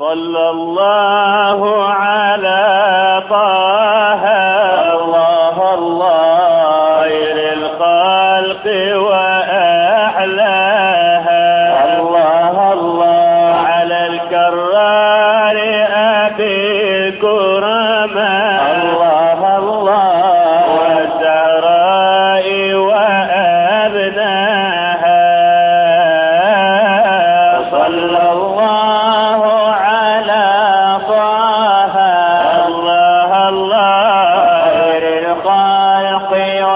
صلى الله على طه الله الله خير الخلق وأحلاها الله الله على الكرار أبي كرما الله الله والزهراء وأبناها صلى الله على طه الله الله خير الخلق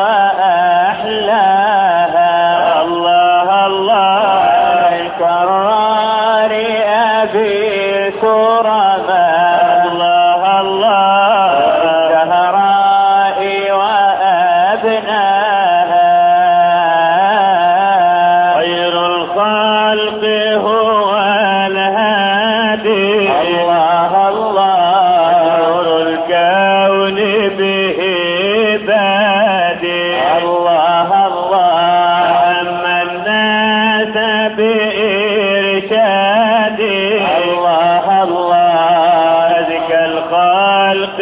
وأحلاها الله الله الكرار أبي كرما الله الله الزهراء وأبناها خير الخلق هو الهادي الله الله نور الكون به بادي الله الله أما الناس بإرشادي الله الله أزكى الخلق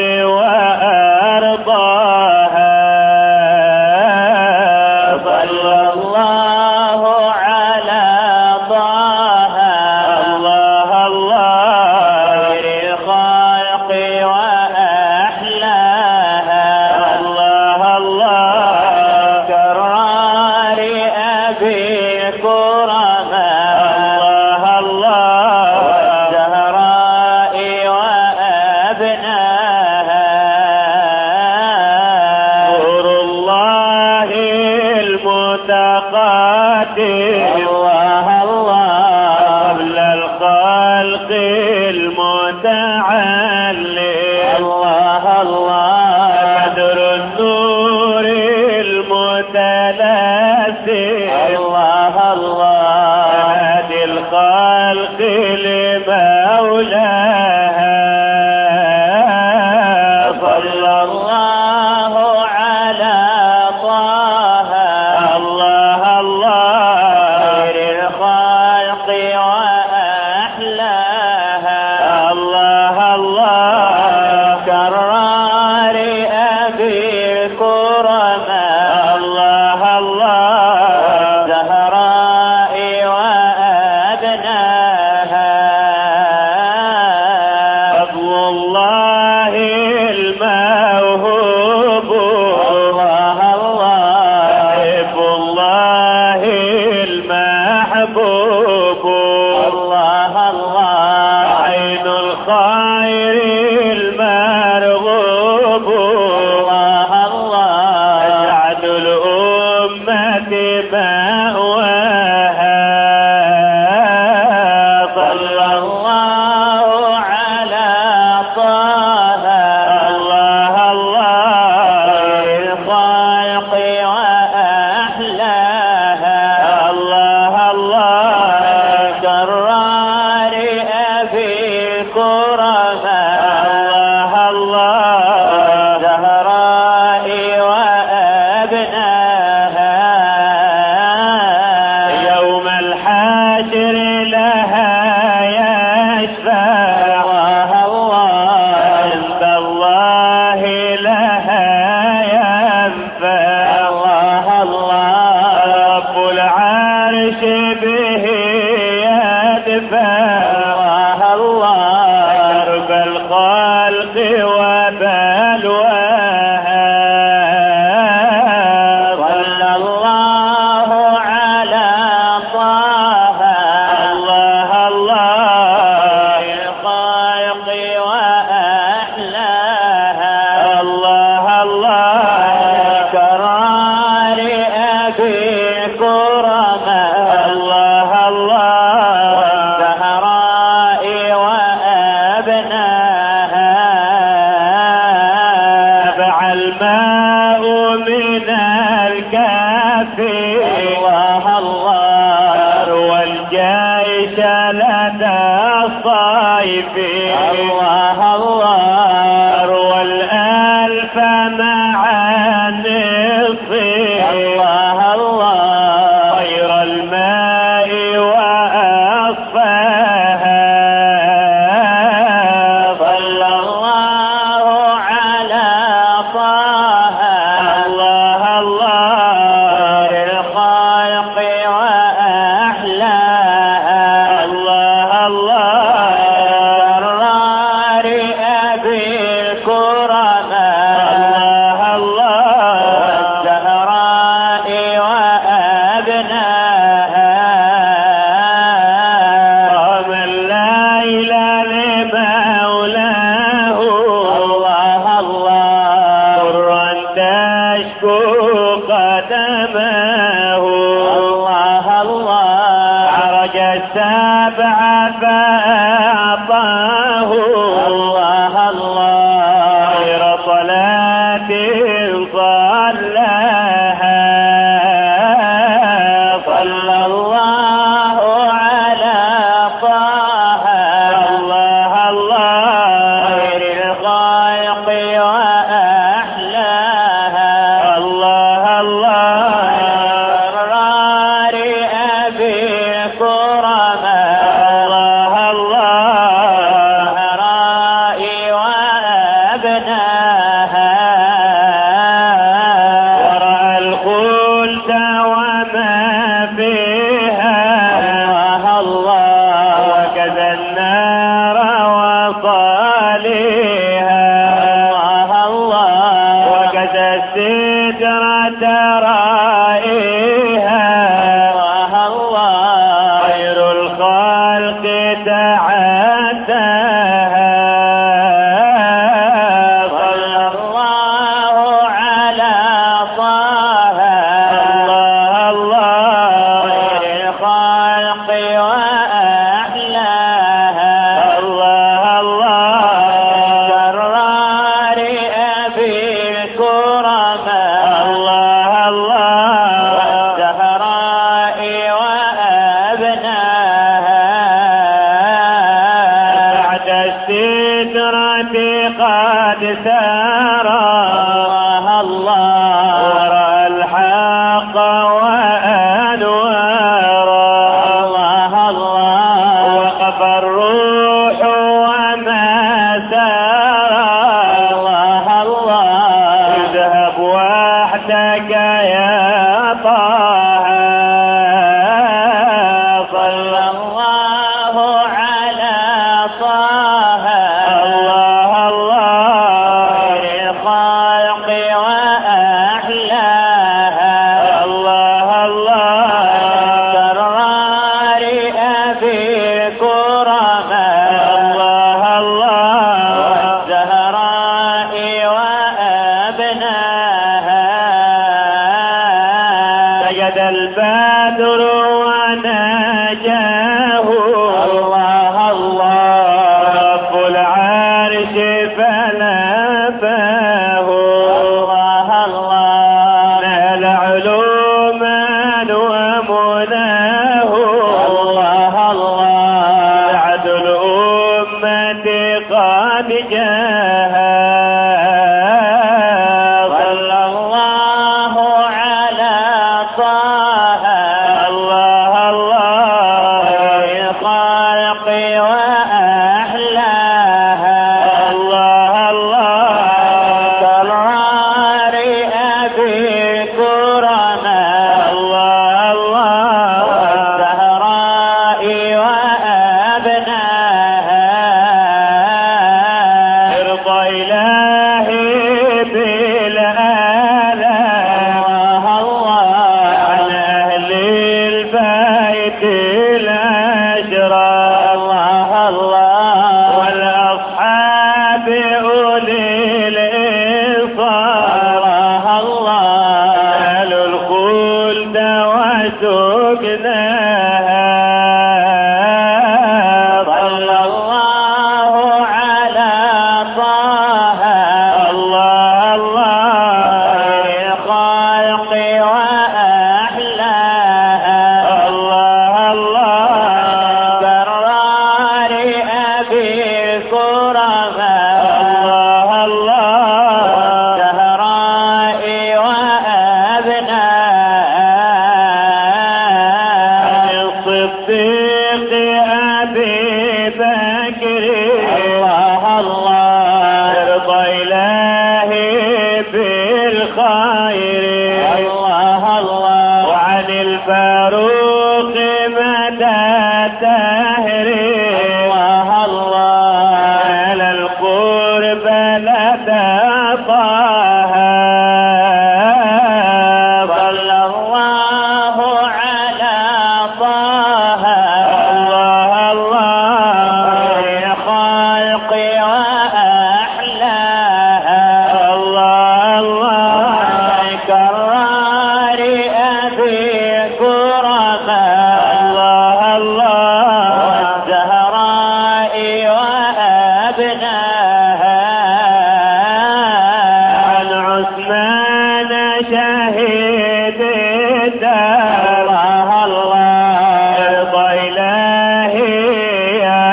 وأرضاها صلى الله على طه الله الله خير الخلق وأحلاها الله الله كرار أبي كرما الله الله والزهراء وأبناها نور الله المتقدم الله الله قبل الخلق المتعلم الله الله قدر النور المتلاسم الله الله هادي الخلق لمولاها صلى الله على طه الله الله خير الخلق وأحلاها الله الله كرار أبي كرما الله الله والزهراء وأبناها فضل الله الموهوب الله الله حب الله المحبوب الله الله عين الخير المرغوب الله الله أسعد الأمة مأواها صلى الله على طه الله الله خير الخلق وأحلاها الله الله كرار أبي كرما الله الله والزهراء وأبناها يوم الحاشر لها يشفع الله الله عند الله لها ينفع الله الله رب العرش به يدفع الله الله كرب الخلق وبلواها صلى الله على طه الله الله الخلق وأحلاها الله الله كرار أبي كرما الله الله والزهراء وأبناها نبع الماء من الكافي الله الله أروى الجيش لدى الصيف الله الله أروى الألف مع النصف الله الله خير الماء وأصفاها الله خير صلاة صلاها صلى الله على طه الله خير الخلق وأحلاها الله قرار أبي كرما زهرائي وأبناها ورأى الخلد وما فيها الله وكذا النار وصاليها الله وكذا السدرة رائها الله خير الخلق تعداها صلى الله على طه الله خير الخلق وأحلاها الله جرار أبي الكرما والزهراء وأبناها بعد السترة قد سارى الله ورأى الحق وأنوارا الله وقف الروح وما سارى الله اذهب وحدك يا طه صلى الله على طه خير الخلق وأحلاها كرار أبي كرما والزهراء وأبناها سجد البدر وناجاه رب العرش فلباه نال علوما ومناه سعد الأمة قد جاها صلى الله على طه خير الخلق وأحلاها كرار أبي كرما والزهراء وأبناها ارضى إلهي بالآلام عن أهل البيت الأشراف والأصحاب أولي الإنصاف أهل الخلد وسكناها صلى الله على طه خير الخلق وأحلاها كرار أبي كرما والزهراء وأبناها عن الصديق أبي بكر ارضى إلهي بالخير وعن الفاروق مدى الدهر على القرب وأبناها عن عثمان شهيد الدار الله ارضى إلهي يا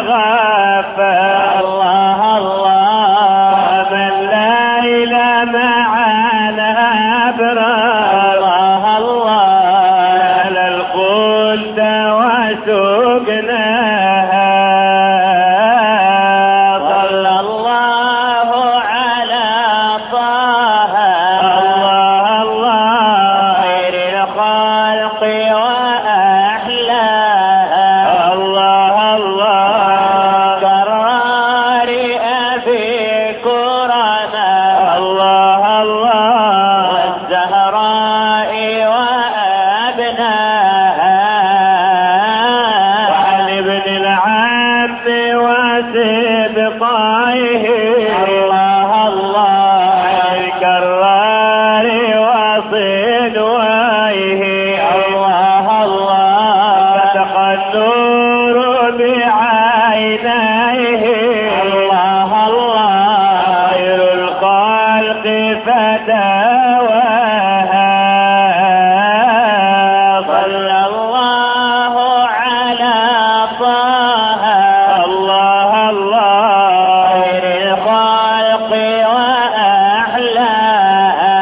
غفار ومن ليل مع الأبرار على الخلد وسقناها صلى الله على طه خير الخلق وأحلاها كرار أبي كرما والزهراء وأبناها وعن ابن العم وسبطيه عن الكرار وصنويه فتق النور بعينيه خير الخلق فتاواها صلى الله على طه خير الخلق وأحلاها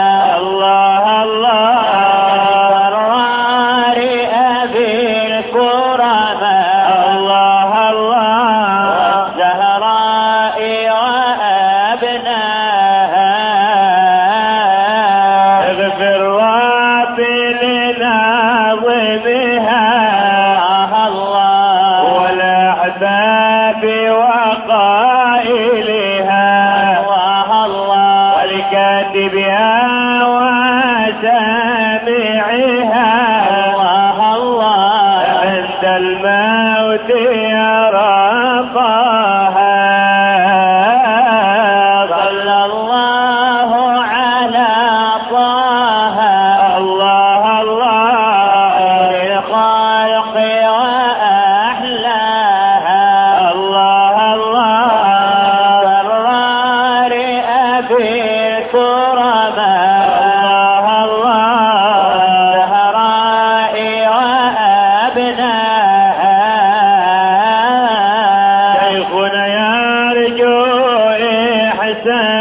كرار أبي الكرما والزهراء وأبناها اغفر ربي لناظمها والأحباب وقائلها ولكاتبها وسامعها عند الموت يرقاها صلى الله على طه خير الخلق وأحلاها كرار أبي الكرما والزهراء وأبناها شيخنا يرجو إحسان